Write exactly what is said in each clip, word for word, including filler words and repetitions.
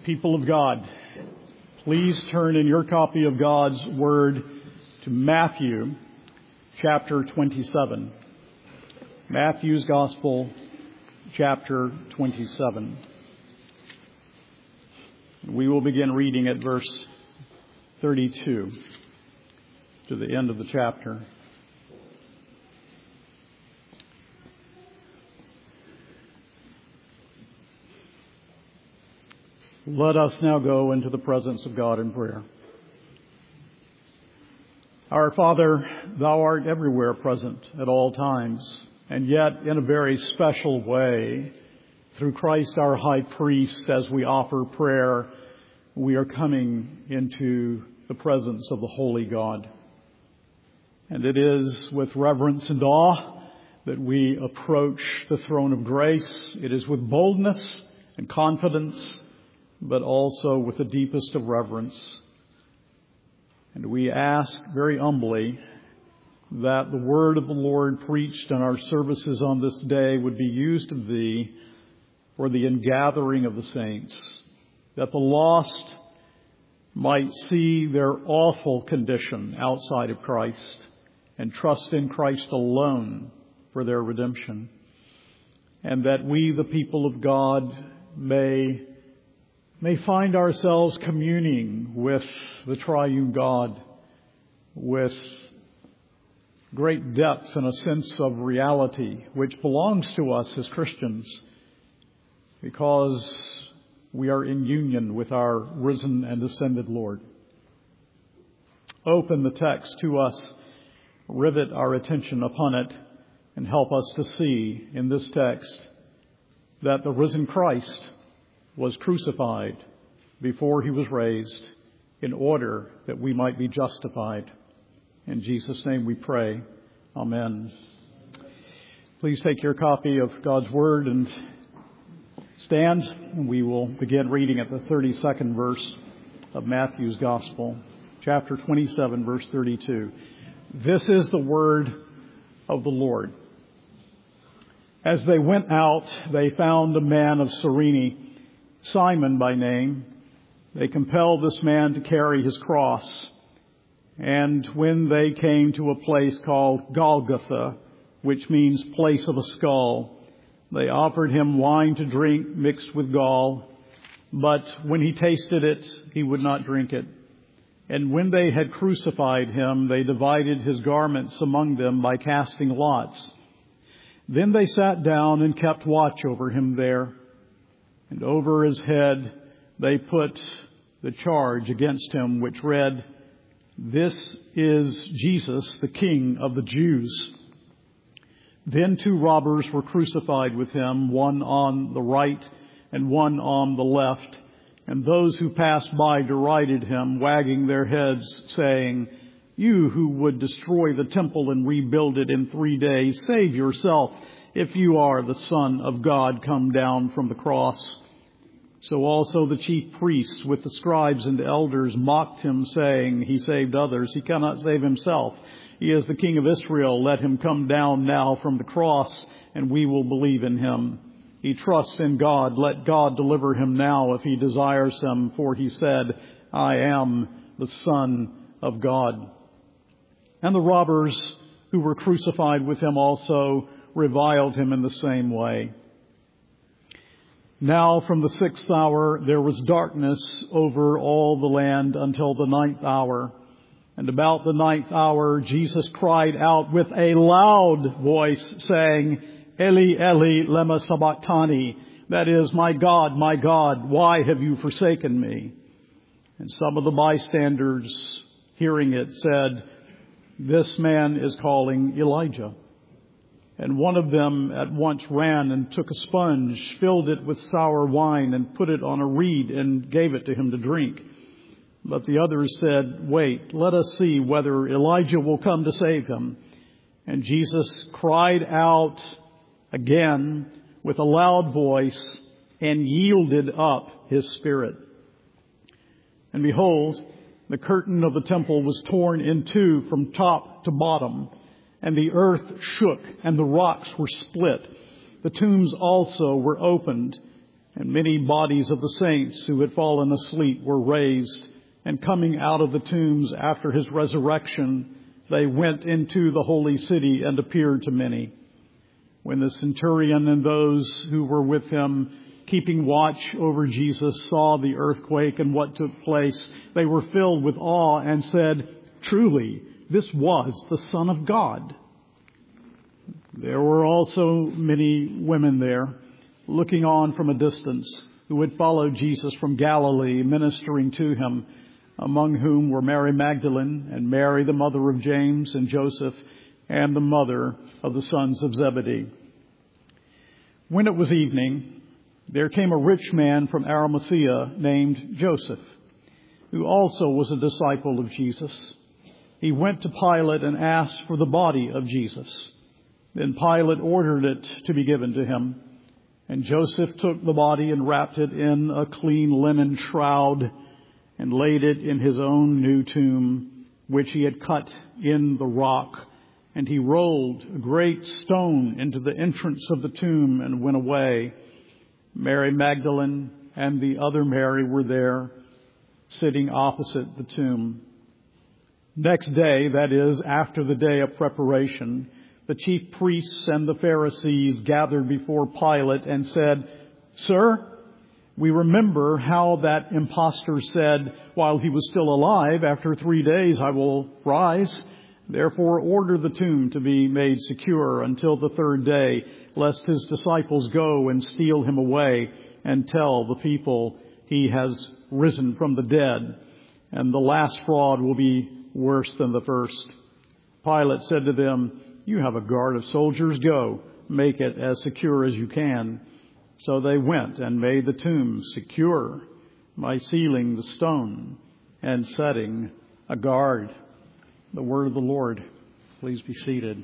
People of God, please turn in your copy of God's Word to Matthew chapter twenty-seven. Matthew's Gospel, chapter twenty-seven. We will begin reading at verse thirty-two to the end of the chapter. Let us now go into the presence of God in prayer. Our Father, Thou art everywhere present at all times, and yet in a very special way, through Christ our high priest, as we offer prayer, we are coming into the presence of the holy God. And it is with reverence and awe that we approach the throne of grace. It is with boldness and confidence, but also with the deepest of reverence. And we ask very humbly that the word of the Lord preached in our services on this day would be used of Thee for the ingathering of the saints, that the lost might see their awful condition outside of Christ and trust in Christ alone for their redemption, and that we, the people of God, may may find ourselves communing with the triune God with great depth and a sense of reality which belongs to us as Christians because we are in union with our risen and ascended Lord. Open the text to us, rivet our attention upon it, and help us to see in this text that the risen Christ was crucified before He was raised in order that we might be justified. In Jesus' name we pray. Amen. Please take your copy of God's Word and stand, and we will begin reading at the thirty-second verse of Matthew's Gospel, chapter twenty-seven, verse thirty-two. This is the word of the Lord. As they went out, they found a man of Cyrene, Simon by name. They compelled this man to carry his cross. And when they came to a place called Golgotha, which means place of a skull, they offered him wine to drink mixed with gall. But when he tasted it, he would not drink it. And when they had crucified him, they divided his garments among them by casting lots. Then they sat down and kept watch over him there. And over his head they put the charge against him, which read, "This is Jesus, the King of the Jews." Then two robbers were crucified with him, one on the right and one on the left. And those who passed by derided him, wagging their heads, saying, "You who would destroy the temple and rebuild it in three days, save yourself. If you are the Son of God, come down from the cross." So also the chief priests with the scribes and elders mocked him, saying, "He saved others. He cannot save himself. He is the King of Israel. Let him come down now from the cross, and we will believe in him. He trusts in God. Let God deliver him now if he desires him. For he said, 'I am the Son of God.'" And the robbers who were crucified with him also reviled him in the same way. Now from the sixth hour there was darkness over all the land until the ninth hour. And about the ninth hour Jesus cried out with a loud voice, saying, "Eli, Eli, lema sabachthani," that is, "My God, my God, why have you forsaken me?" And some of the bystanders, hearing it, said, "This man is calling Elijah." And one of them at once ran and took a sponge, filled it with sour wine, and put it on a reed and gave it to him to drink. But the others said, "Wait, let us see whether Elijah will come to save him." And Jesus cried out again with a loud voice and yielded up his spirit. And behold, the curtain of the temple was torn in two from top to bottom, and the earth shook and the rocks were split. The tombs also were opened, And many bodies of the saints who had fallen asleep were raised, and coming out of the tombs after his resurrection, they went into the holy city and appeared to many. When the centurion and those who were with him, keeping watch over Jesus, saw the earthquake and what took place, they were filled with awe and said, "Truly, this was the Son of God." There were also many women there, looking on from a distance, who had followed Jesus from Galilee, ministering to him, among whom were Mary Magdalene and Mary, the mother of James and Joseph, and the mother of the sons of Zebedee. When it was evening, there came a rich man from Arimathea named Joseph, who also was a disciple of Jesus. He went to Pilate and asked for the body of Jesus. Then Pilate ordered it to be given to him. And Joseph took the body and wrapped it in a clean linen shroud and laid it in his own new tomb, which he had cut in the rock. And he rolled a great stone into the entrance of the tomb and went away. Mary Magdalene and the other Mary were there, sitting opposite the tomb. Next day, that is, after the day of preparation, the chief priests and the Pharisees gathered before Pilate and said, "Sir, we remember how that impostor said while he was still alive, 'After three days I will rise.' Therefore order the tomb to be made secure until the third day, lest his disciples go and steal him away and tell the people he has risen from the dead. And the last fraud will be worse than the first." Pilate said to them, "You have a guard of soldiers. Go, make it as secure as you can." So they went and made the tomb secure by sealing the stone and setting a guard. The word of the Lord. Please be seated.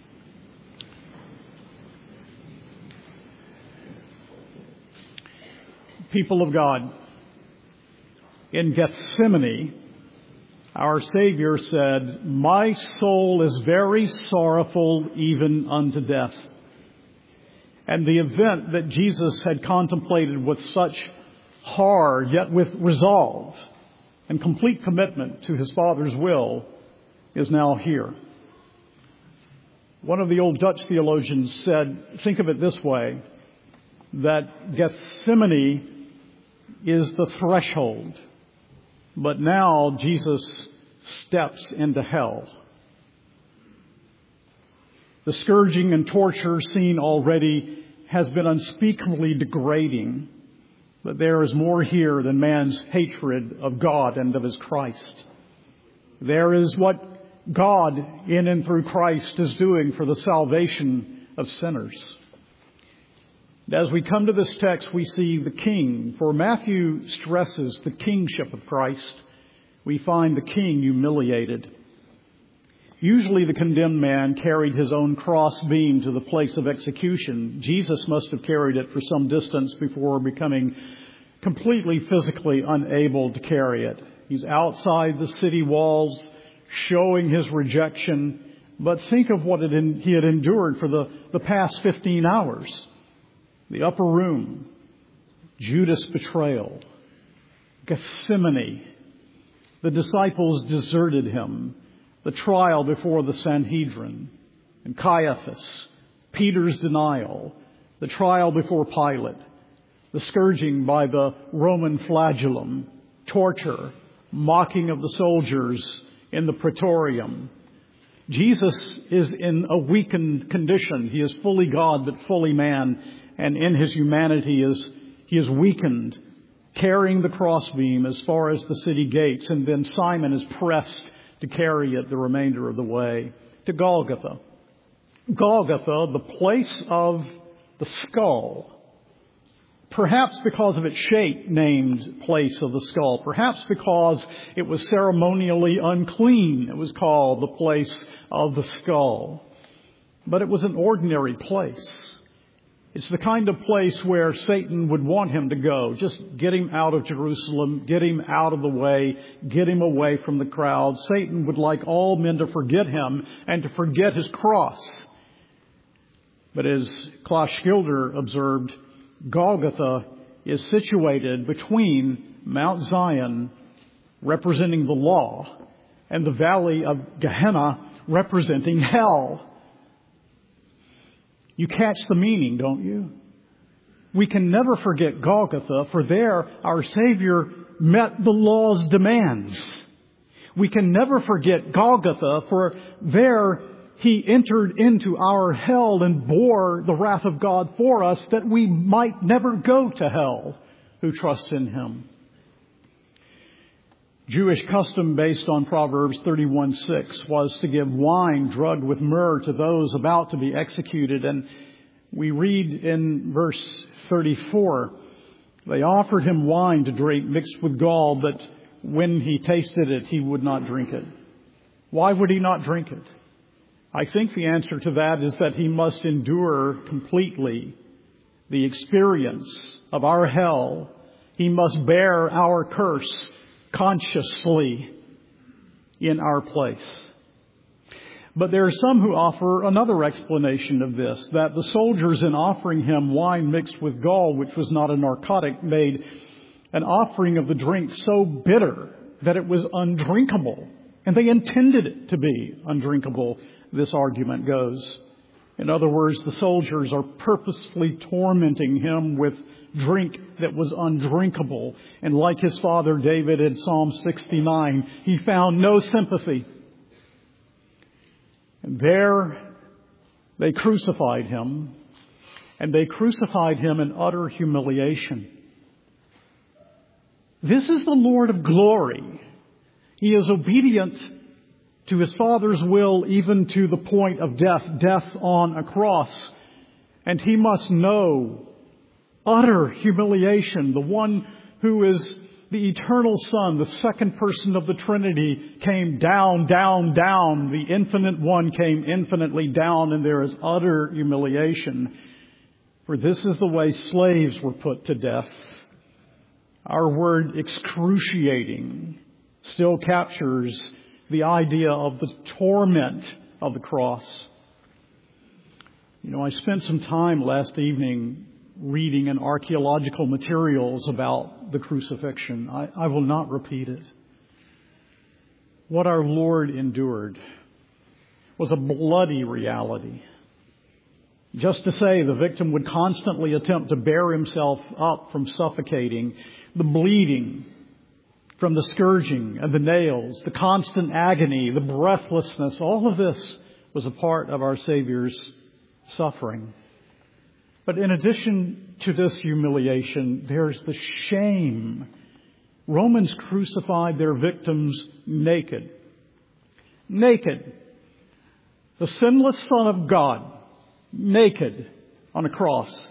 People of God, in Gethsemane, our Savior said, "My soul is very sorrowful, even unto death." And the event that Jesus had contemplated with such horror, yet with resolve and complete commitment to his Father's will, is now here. One of the old Dutch theologians said, think of it this way, that Gethsemane is the threshold, but now Jesus steps into hell. The scourging and torture seen already has been unspeakably degrading, but there is more here than man's hatred of God and of his Christ. There is what God in and through Christ is doing for the salvation of sinners. As we come to this text, we see the King. For Matthew stresses the kingship of Christ. We find the King humiliated. Usually the condemned man carried his own cross beam to the place of execution. Jesus must have carried it for some distance before becoming completely physically unable to carry it. He's outside the city walls, showing his rejection. But think of what it in, he had endured for the, the past fifteen hours. The upper room, Judas' betrayal, Gethsemane, the disciples deserted him, the trial before the Sanhedrin, and Caiaphas, Peter's denial, the trial before Pilate, the scourging by the Roman flagellum, torture, mocking of the soldiers in the praetorium. Jesus is in a weakened condition. He is fully God but fully man, and in his humanity is he is weakened, carrying the crossbeam as far as the city gates, and then Simon is pressed to carry it the remainder of the way to Golgotha. Golgotha, the place of the skull. Perhaps because of its shape, named place of the skull. Perhaps because it was ceremonially unclean, it was called the place of the skull. But it was an ordinary place. It's the kind of place where Satan would want him to go. Just get him out of Jerusalem, get him out of the way, get him away from the crowd. Satan would like all men to forget him and to forget his cross. But as Klaus Schilder observed, Golgotha is situated between Mount Zion, representing the law, and the valley of Gehenna, representing hell. You catch the meaning, don't you? We can never forget Golgotha, for there our Savior met the law's demands. We can never forget Golgotha, for there He entered into our hell and bore the wrath of God for us, that we might never go to hell who trust in Him. Jewish custom based on Proverbs thirty-one six was to give wine drugged with myrrh to those about to be executed. And we read in verse thirty-four, they offered him wine to drink mixed with gall, but when he tasted it, he would not drink it. Why would he not drink it? I think the answer to that is that he must endure completely the experience of our hell. He must bear our curse consciously in our place. But there are some who offer another explanation of this, that the soldiers, in offering him wine mixed with gall, which was not a narcotic, made an offering of the drink so bitter that it was undrinkable. And they intended it to be undrinkable, this argument goes. In other words, the soldiers are purposefully tormenting him with drink that was undrinkable. And like his father David in Psalm sixty-nine, he found no sympathy. And there they crucified him, and they crucified him in utter humiliation. This is the Lord of glory. He is obedient to his Father's will, even to the point of death, death on a cross. And he must know utter humiliation. The one who is the eternal Son, the second person of the Trinity, came down, down, down. The infinite one came infinitely down, and there is utter humiliation. For this is the way slaves were put to death. Our word excruciating still captures the idea of the torment of the cross. You know, I spent some time last evening reading in archaeological materials about the crucifixion. I, I will not repeat it. What our Lord endured was a bloody reality. Just to say, the victim would constantly attempt to bear himself up from suffocating, the bleeding from the scourging and the nails, the constant agony, the breathlessness, all of this was a part of our Savior's suffering. But in addition to this humiliation, there's the shame. Romans crucified their victims naked. Naked. The sinless Son of God, naked on a cross.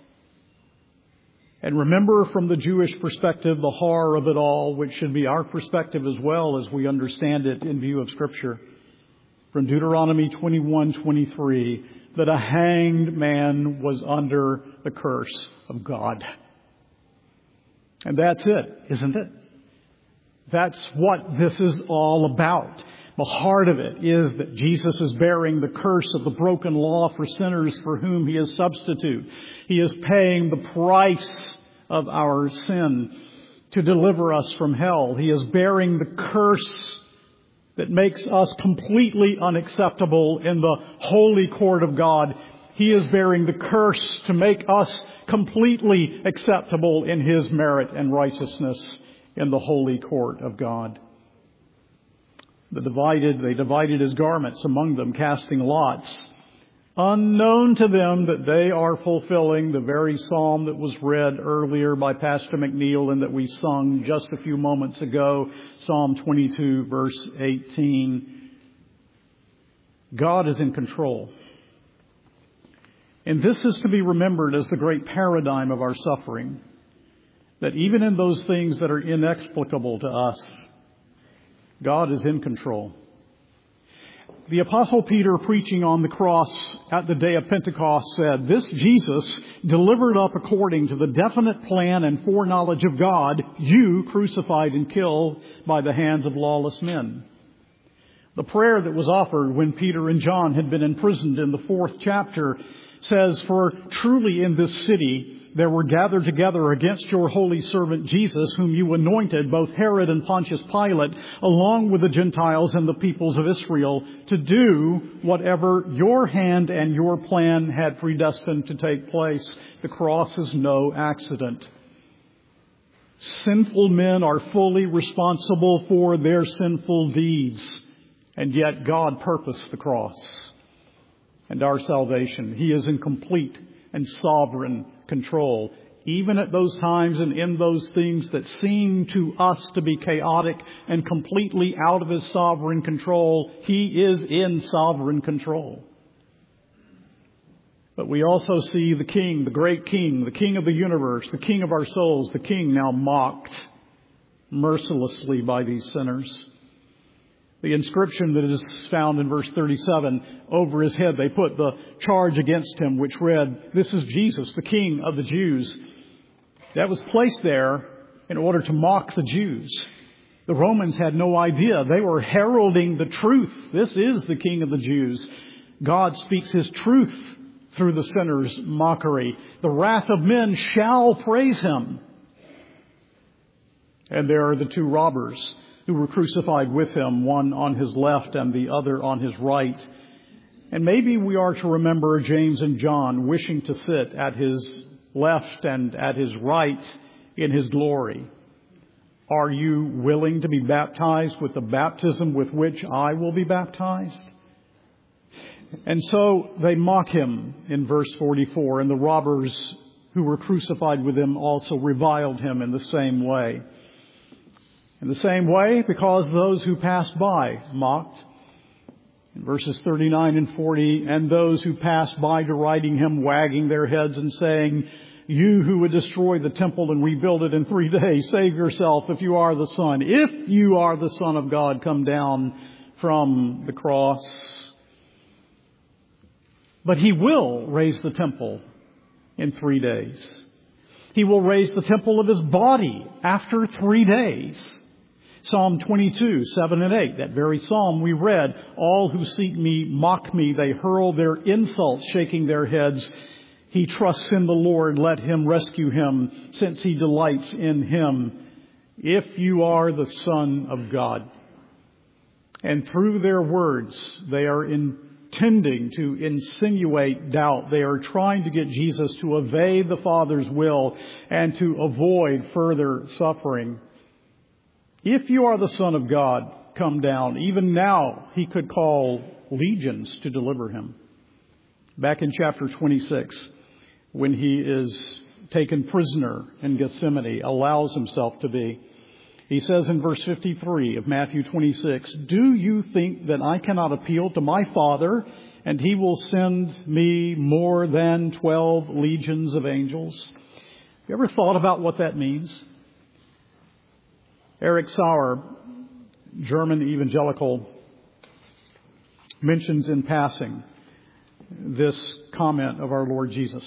And remember, from the Jewish perspective, the horror of it all, which should be our perspective as well as we understand it in view of Scripture. From Deuteronomy twenty-one twenty-three, that a hanged man was under the curse of God. And that's it, isn't it? That's what this is all about. The heart of it is that Jesus is bearing the curse of the broken law for sinners for whom He is substitute. He is paying the price of our sin to deliver us from hell. He is bearing the curse that makes us completely unacceptable in the holy court of God. He is bearing the curse to make us completely acceptable in His merit and righteousness in the holy court of God. The divided, they divided His garments among them, casting lots, unknown to them that they are fulfilling the very psalm that was read earlier by Pastor McNeil and that we sung just a few moments ago, Psalm twenty-two, verse eighteen. God is in control. And this is to be remembered as the great paradigm of our suffering, that even in those things that are inexplicable to us, God is in control. The Apostle Peter, preaching on the cross at the day of Pentecost, said, "This Jesus, delivered up according to the definite plan and foreknowledge of God, you crucified and killed by the hands of lawless men." The prayer that was offered when Peter and John had been imprisoned in the fourth chapter says, "For truly in this city there were gathered together against your holy servant Jesus, whom you anointed, both Herod and Pontius Pilate, along with the Gentiles and the peoples of Israel, to do whatever your hand and your plan had predestined to take place. The cross is no accident. Sinful men are fully responsible for their sinful deeds, and yet God purposed the cross and our salvation. He is in complete and sovereign control, even at those times and in those things that seem to us to be chaotic and completely out of His sovereign control. He is in sovereign control. But we also see the King, the great King, the King of the universe, the King of our souls, the King now mocked mercilessly by these sinners. The inscription that is found in verse thirty-seven, over his head they put the charge against him, which read, "This is Jesus, the King of the Jews." That was placed there in order to mock the Jews. The Romans had no idea. They were heralding the truth. This is the King of the Jews. God speaks His truth through the sinner's mockery. The wrath of men shall praise Him. And there are the two robbers who were crucified with Him, one on His left and the other on His right. And maybe we are to remember James and John wishing to sit at His left and at His right in His glory. Are you willing to be baptized with the baptism with which I will be baptized? And so they mock Him in verse forty-four, and the robbers who were crucified with Him also reviled Him in the same way. In the same way, because those who passed by mocked. In verses thirty-nine and forty, and those who passed by deriding Him, wagging their heads and saying, "You who would destroy the temple and rebuild it in three days, save yourself if you are the Son. If you are the Son of God, come down from the cross." But He will raise the temple in three days. He will raise the temple of His body after three days. Psalm twenty-two, seven and eight, that very psalm we read, "All who seek me mock me. They hurl their insults, shaking their heads. He trusts in the Lord. Let Him rescue him, since He delights in Him. If you are the Son of God." And through their words, they are in Tending to insinuate doubt. They are trying to get Jesus to obey the Father's will and to avoid further suffering. If you are the Son of God, come down. Even now, He could call legions to deliver Him. Back in chapter twenty-six, when He is taken prisoner in Gethsemane, allows Himself to be. He says in verse fifty-three of Matthew twenty-six, "Do you think that I cannot appeal to my Father, and He will send me more than twelve legions of angels?" Have you ever thought about what that means? Erich Sauer, German evangelical, mentions in passing this comment of our Lord Jesus.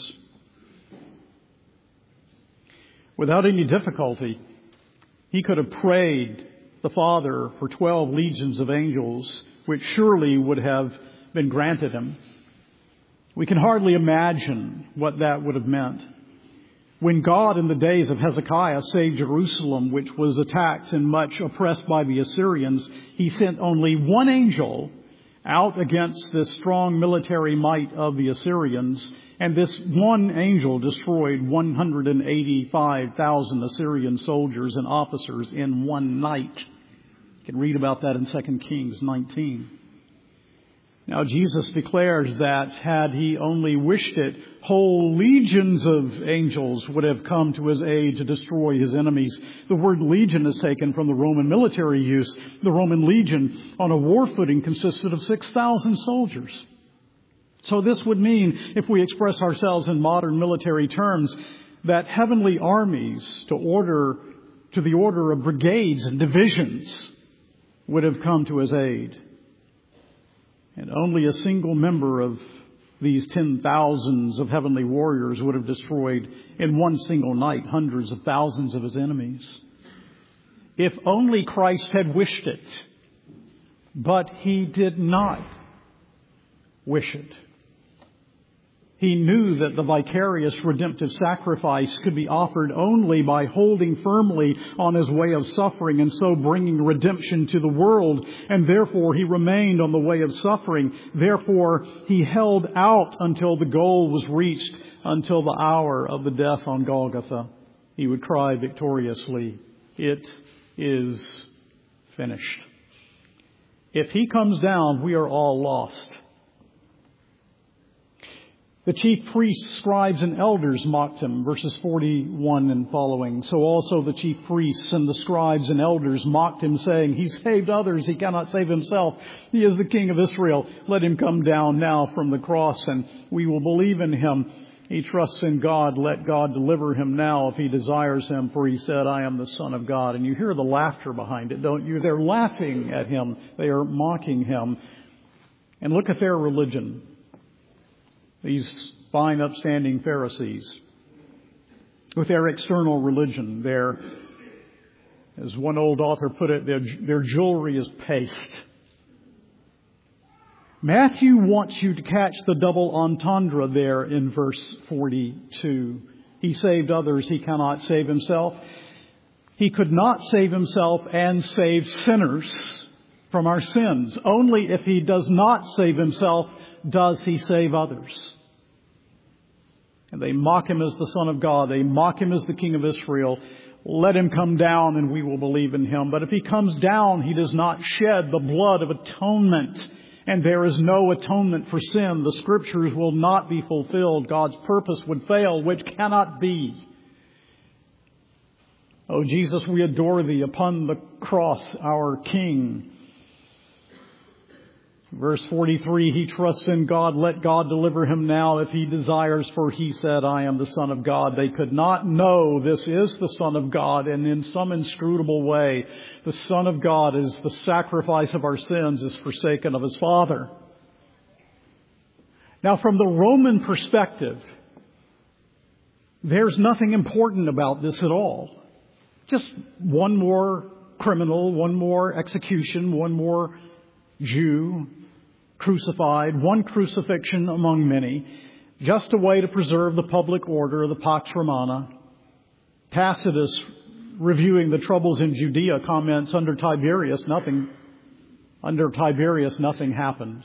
Without any difficulty, He could have prayed the Father for twelve legions of angels, which surely would have been granted Him. We can hardly imagine what that would have meant. When God in the days of Hezekiah saved Jerusalem, which was attacked and much oppressed by the Assyrians, He sent only one angel out against this strong military might of the Assyrians. And this one angel destroyed one hundred eighty-five thousand Assyrian soldiers and officers in one night. You can read about that in Second Kings nineteen. Now, Jesus declares that had He only wished it, whole legions of angels would have come to His aid to destroy His enemies. The word legion is taken from the Roman military use. The Roman legion on a war footing consisted of six thousand soldiers. So this would mean, if we express ourselves in modern military terms, that heavenly armies to order to the order of brigades and divisions would have come to His aid. And only a single member of these ten thousands of heavenly warriors would have destroyed in one single night hundreds of thousands of His enemies. If only Christ had wished it. But He did not wish it. He knew that the vicarious redemptive sacrifice could be offered only by holding firmly on His way of suffering and so bringing redemption to the world. And therefore He remained on the way of suffering. Therefore He held out until the goal was reached, until the hour of the death on Golgotha. He would cry victoriously, "It is finished." If He comes down, we are all lost. The chief priests, scribes, and elders mocked Him, verses forty-one and following. So also the chief priests and the scribes and elders mocked Him, saying, "He saved others, He cannot save Himself. He is the King of Israel. Let Him come down now from the cross, and we will believe in Him. He trusts in God. Let God deliver Him now if He desires Him, for He said, 'I am the Son of God.'" And you hear the laughter behind it, don't you? They're laughing at Him. They are mocking Him. And look at their religion. These fine, upstanding Pharisees, with their external religion, their, as one old author put it, their, their jewelry is paste. Matthew wants you to catch the double entendre there in verse forty-two. He saved others, He cannot save Himself. He could not save Himself and save sinners from our sins. Only if He does not save Himself does He save others. And they mock Him as the Son of God. They mock Him as the King of Israel. Let Him come down and we will believe in Him. But if He comes down, He does not shed the blood of atonement. And there is no atonement for sin. The Scriptures will not be fulfilled. God's purpose would fail, which cannot be. Oh, Jesus, we adore Thee upon the cross, our King. Verse forty-three, he trusts in God. Let God deliver him now if He desires, for He said, "I am the Son of God." They could not know this is the Son of God, and in some inscrutable way, the Son of God is the sacrifice of our sins, is forsaken of His Father. Now, from the Roman perspective, there's nothing important about this at all. Just one more criminal, one more execution, one more Jew crucified, one crucifixion among many, just a way to preserve the public order, the Pax Romana. Tacitus, reviewing the troubles in Judea, comments, under Tiberius, nothing, under Tiberius, nothing happened.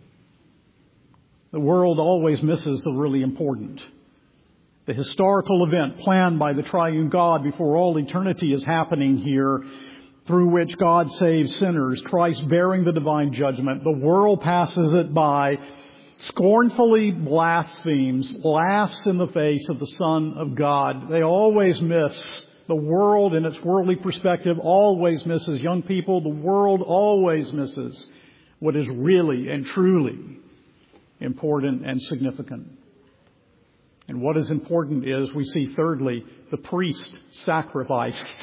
The world always misses the really important. The historical event planned by the triune God before all eternity is happening here, through which God saves sinners, Christ bearing the divine judgment. The world passes it by, scornfully blasphemes, laughs in the face of the Son of God. They always miss, the world in its worldly perspective always misses, young people, the world always misses what is really and truly important and significant. And what is important is, we see thirdly, the priest sacrificed.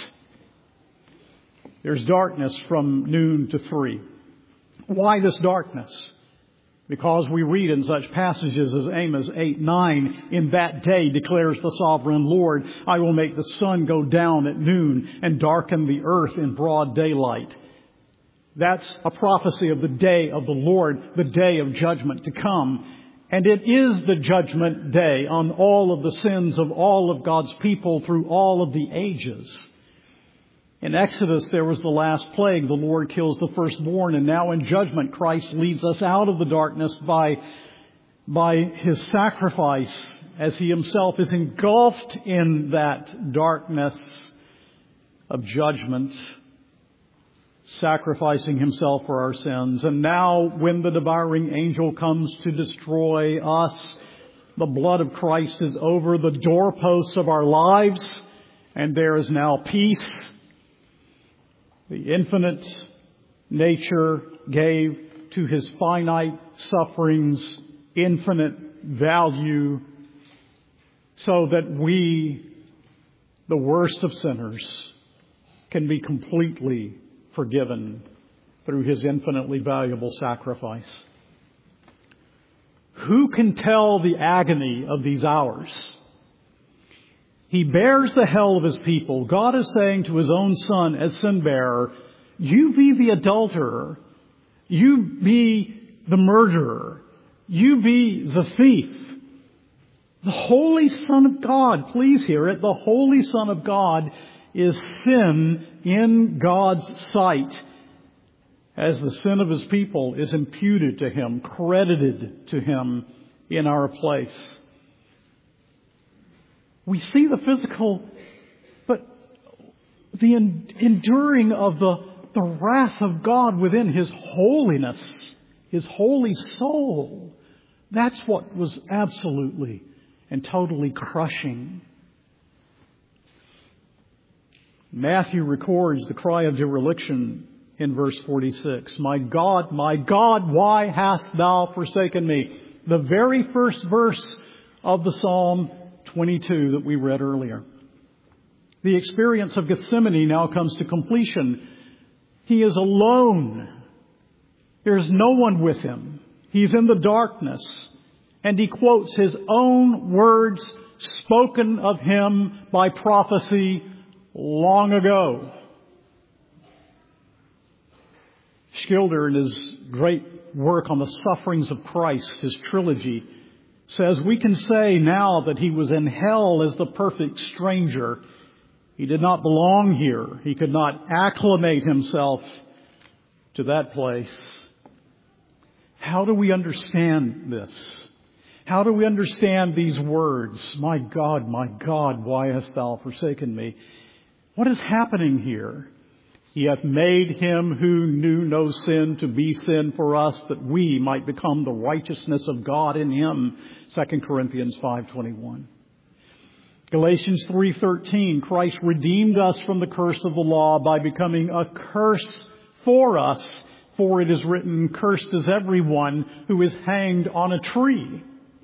There's darkness from noon to three. Why this darkness? Because we read in such passages as Amos eight nine, "In that day, declares the sovereign Lord, I will make the sun go down at noon and darken the earth in broad daylight." That's a prophecy of the day of the Lord, the day of judgment to come. And it is the judgment day on all of the sins of all of God's people through all of the ages. In Exodus, there was the last plague. The Lord kills the firstborn. And now in judgment, Christ leads us out of the darkness by, by His sacrifice, as He Himself is engulfed in that darkness of judgment, sacrificing Himself for our sins. And now when the devouring angel comes to destroy us, the blood of Christ is over the doorposts of our lives, and there is now peace. The infinite nature gave to His finite sufferings infinite value, so that we, the worst of sinners, can be completely forgiven through His infinitely valuable sacrifice. Who can tell the agony of these hours? He bears the hell of His people. God is saying to His own Son as sin bearer, you be the adulterer. You be the murderer. You be the thief. The Holy Son of God, please hear it, the Holy Son of God is sin in God's sight, as the sin of His people is imputed to Him, credited to Him in our place. We see the physical, but the enduring of the, the wrath of God within His holiness, His holy soul. That's what was absolutely and totally crushing. Matthew records the cry of dereliction in verse forty-six. My God, my God, why hast thou forsaken me? The very first verse of the Psalm twenty-two that we read earlier. The experience of Gethsemane now comes to completion. He is alone. There's no one with him. He's in the darkness. And he quotes his own words spoken of him by prophecy long ago. Schilder, in his great work on the sufferings of Christ, his trilogy, says we can say now that he was in hell as the perfect stranger. He did not belong here. He could not acclimate himself to that place. How do we understand this? How do we understand these words? My God, my God, why hast thou forsaken me? What is happening here? He hath made him who knew no sin to be sin for us, that we might become the righteousness of God in him. Second Corinthians five twenty-one. Galatians three thirteen. Christ redeemed us from the curse of the law by becoming a curse for us. For it is written, cursed is everyone who is hanged on a tree.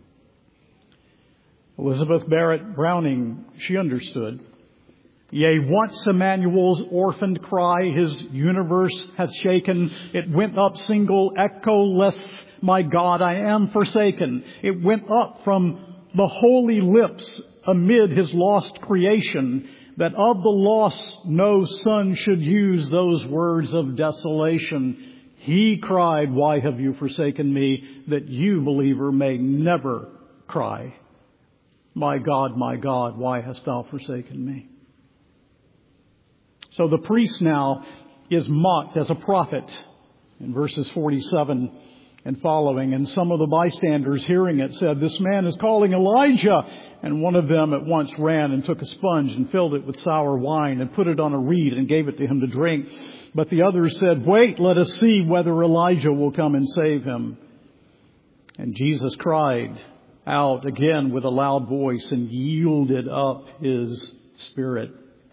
Elizabeth Barrett Browning, she understood. Yea, once Emmanuel's orphaned cry his universe hath shaken. It went up single, echoless, my God, I am forsaken. It went up from the holy lips amid his lost creation, that of the lost no son should use those words of desolation. He cried, why have you forsaken me? That you, believer, may never cry, my God, my God, why hast thou forsaken me? So the priest now is mocked as a prophet in verses forty-seven and following. And some of the bystanders hearing it said, this man is calling Elijah. And one of them at once ran and took a sponge and filled it with sour wine and put it on a reed and gave it to him to drink. But the others said, wait, let us see whether Elijah will come and save him. And Jesus cried out again with a loud voice and yielded up his spirit.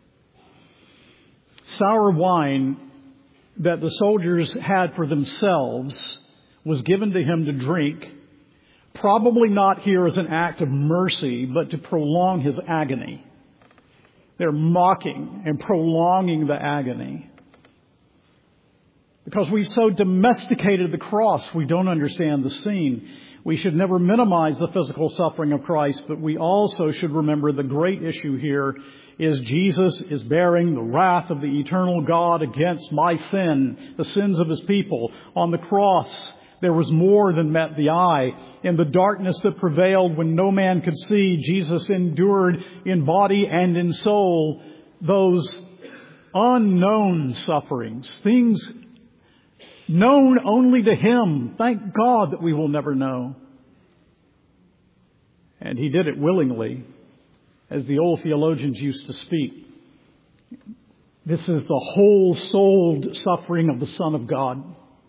Sour wine that the soldiers had for themselves was given to him to drink, probably not here as an act of mercy, but to prolong his agony. They're mocking and prolonging the agony. Because we've so domesticated the cross, we don't understand the scene. We should never minimize the physical suffering of Christ, but we also should remember the great issue here is Jesus is bearing the wrath of the eternal God against my sin, the sins of his people. On the cross, there was more than met the eye. In the darkness that prevailed when no man could see, Jesus endured in body and in soul those unknown sufferings, things known only to him. Thank God that we will never know. And he did it willingly, as the old theologians used to speak. This is the whole-souled suffering of the Son of God.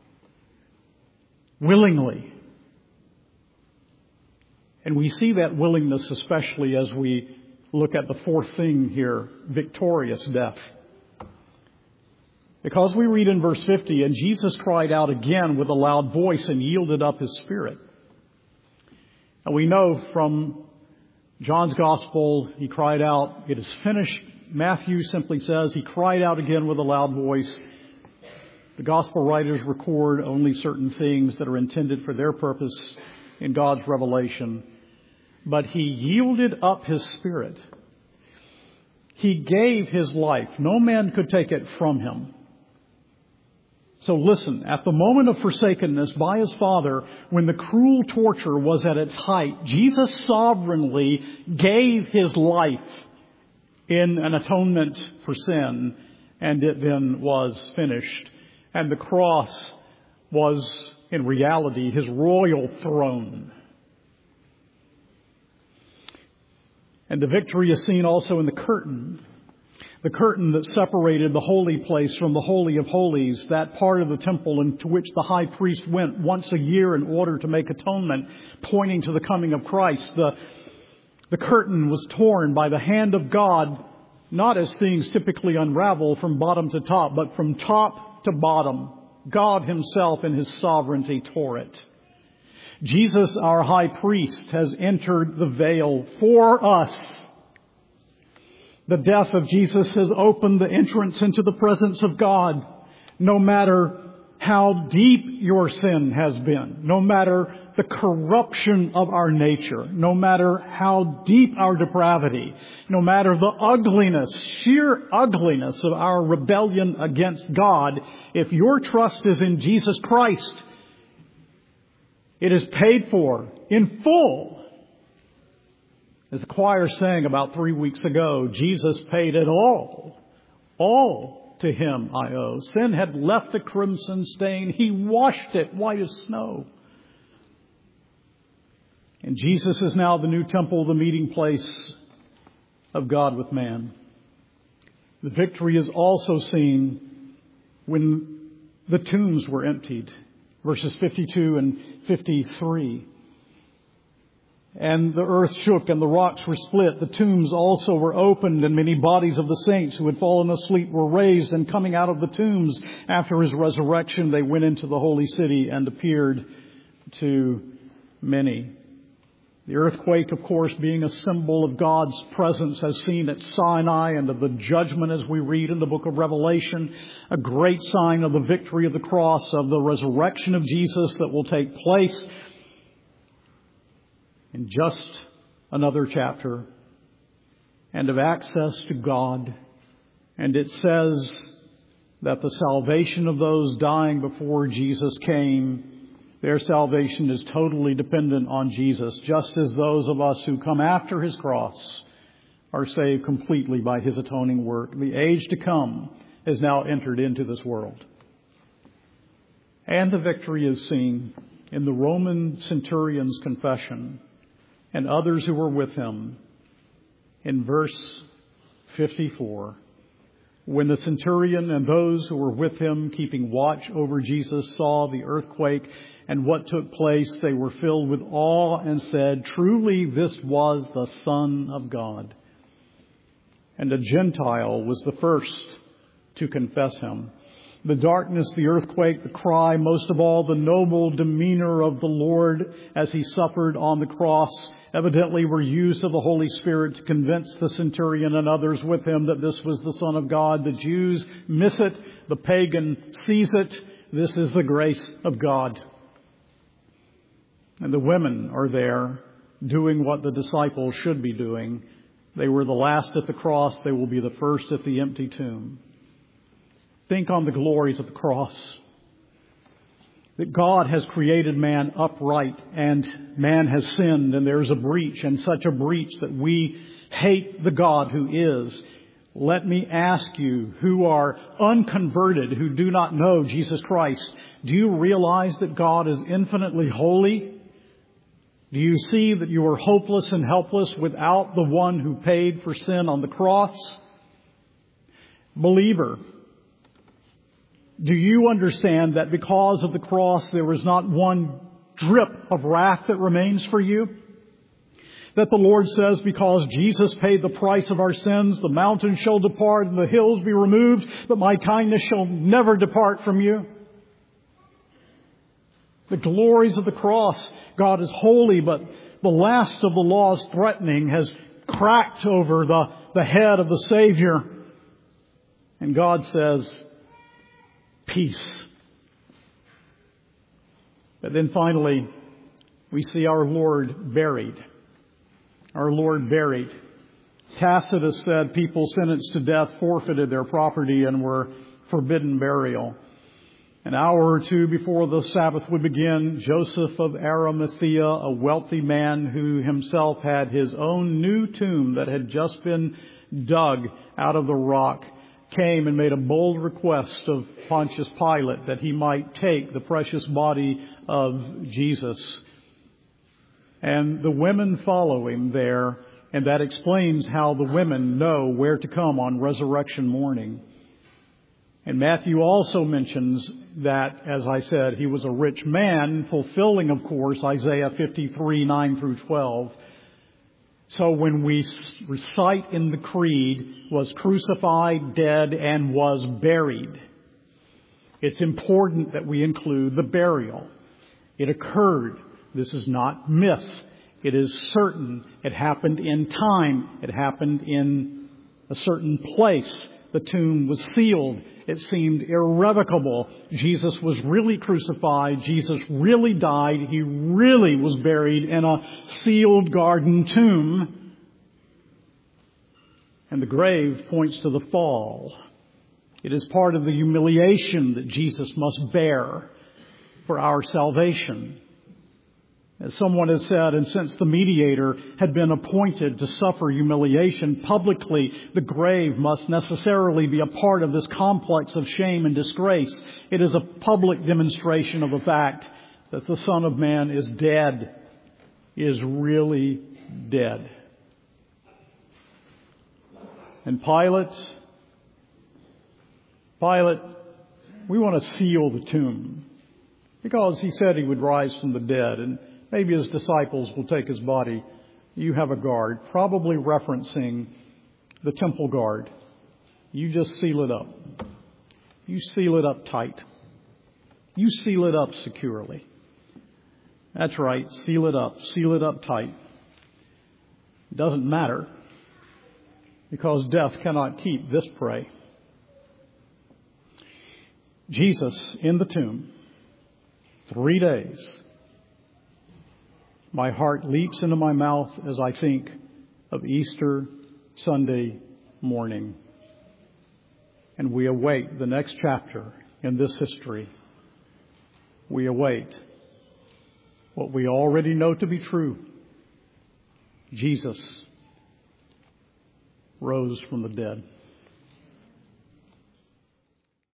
Willingly. And we see that willingness especially as we look at the fourth thing here, victorious death. Because we read in verse fifty, and Jesus cried out again with a loud voice and yielded up his spirit. And we know from John's Gospel, he cried out, it is finished. Matthew simply says he cried out again with a loud voice. The Gospel writers record only certain things that are intended for their purpose in God's revelation. But he yielded up his spirit. He gave his life. No man could take it from him. So listen, at the moment of forsakenness by his Father, when the cruel torture was at its height, Jesus sovereignly gave his life in an atonement for sin, and it then was finished. And the cross was, in reality, his royal throne. And the victory is seen also in the curtain. The curtain that separated the holy place from the Holy of Holies, that part of the temple into which the high priest went once a year in order to make atonement, pointing to the coming of Christ. The, the curtain was torn by the hand of God, not as things typically unravel from bottom to top, but from top to bottom. God himself in his sovereignty tore it. Jesus, our high priest, has entered the veil for us. The death of Jesus has opened the entrance into the presence of God. No matter how deep your sin has been, no matter the corruption of our nature, no matter how deep our depravity, no matter the ugliness, sheer ugliness of our rebellion against God, if your trust is in Jesus Christ, it is paid for in full. As the choir sang about three weeks ago, Jesus paid it all. All to him I owe. Sin had left a crimson stain. He washed it white as snow. And Jesus is now the new temple, the meeting place of God with man. The victory is also seen when the tombs were emptied. Verses fifty-two and fifty-three. And the earth shook and the rocks were split. The tombs also were opened, and many bodies of the saints who had fallen asleep were raised. And coming out of the tombs after his resurrection, they went into the holy city and appeared to many. The earthquake, of course, being a symbol of God's presence as seen at Sinai, and of the judgment as we read in the book of Revelation, a great sign of the victory of the cross, of the resurrection of Jesus that will take place in just another chapter, and of access to God. And it says that the salvation of those dying before Jesus came, their salvation is totally dependent on Jesus, just as those of us who come after his cross are saved completely by his atoning work. The age to come has now entered into this world. And the victory is seen in the Roman centurion's confession and others who were with him. In verse fifty-four, when the centurion and those who were with him keeping watch over Jesus saw the earthquake and what took place, they were filled with awe and said, "Truly this was the Son of God." And a Gentile was the first to confess him. The darkness, the earthquake, the cry, most of all the noble demeanor of the Lord as he suffered on the cross, evidently were used of the Holy Spirit to convince the centurion and others with him that this was the Son of God. The Jews miss it. The pagan sees it. This is the grace of God. And the women are there doing what the disciples should be doing. They were the last at the cross. They will be the first at the empty tomb. Think on the glories of the cross. That God has created man upright and man has sinned, and there is a breach, and such a breach that we hate the God who is. Let me ask you who are unconverted, who do not know Jesus Christ, do you realize that God is infinitely holy? Do you see that you are hopeless and helpless without the one who paid for sin on the cross? Believer, do you understand that because of the cross there is not one drip of wrath that remains for you? That the Lord says, because Jesus paid the price of our sins, the mountains shall depart and the hills be removed, but my kindness shall never depart from you. The glories of the cross. God is holy, but the last of the law's threatening has cracked over the, the head of the Savior. And God says, peace. But then finally, we see our Lord buried. Our Lord buried. Tacitus said people sentenced to death forfeited their property and were forbidden burial. An hour or two before the Sabbath would begin, Joseph of Arimathea, a wealthy man who himself had his own new tomb that had just been dug out of the rock, came and made a bold request of Pontius Pilate that he might take the precious body of Jesus. And the women follow him there, and that explains how the women know where to come on resurrection morning. And Matthew also mentions that, as I said, he was a rich man, fulfilling, of course, Isaiah fifty-three, nine through twelve. So when we recite in the Creed, was crucified, dead, and was buried, it's important that we include the burial. It occurred. This is not myth. It is certain. It happened in time. It happened in a certain place. The tomb was sealed. It seemed irrevocable. Jesus was really crucified. Jesus really died. He really was buried in a sealed garden tomb. And the grave points to the fall. It is part of the humiliation that Jesus must bear for our salvation. As someone has said, and since the mediator had been appointed to suffer humiliation publicly, the grave must necessarily be a part of this complex of shame and disgrace. It is a public demonstration of the fact that the Son of Man is dead, is really dead. And Pilate, Pilate, we want to seal the tomb because he said he would rise from the dead, and maybe his disciples will take his body. You have a guard, probably referencing the temple guard. You just seal it up. You seal it up tight. You seal it up securely. That's right. Seal it up. Seal it up tight. It doesn't matter because death cannot keep this prey. Jesus in the tomb. Three days. My heart leaps into my mouth as I think of Easter Sunday morning. And we await the next chapter in this history. We await what we already know to be true. Jesus rose from the dead.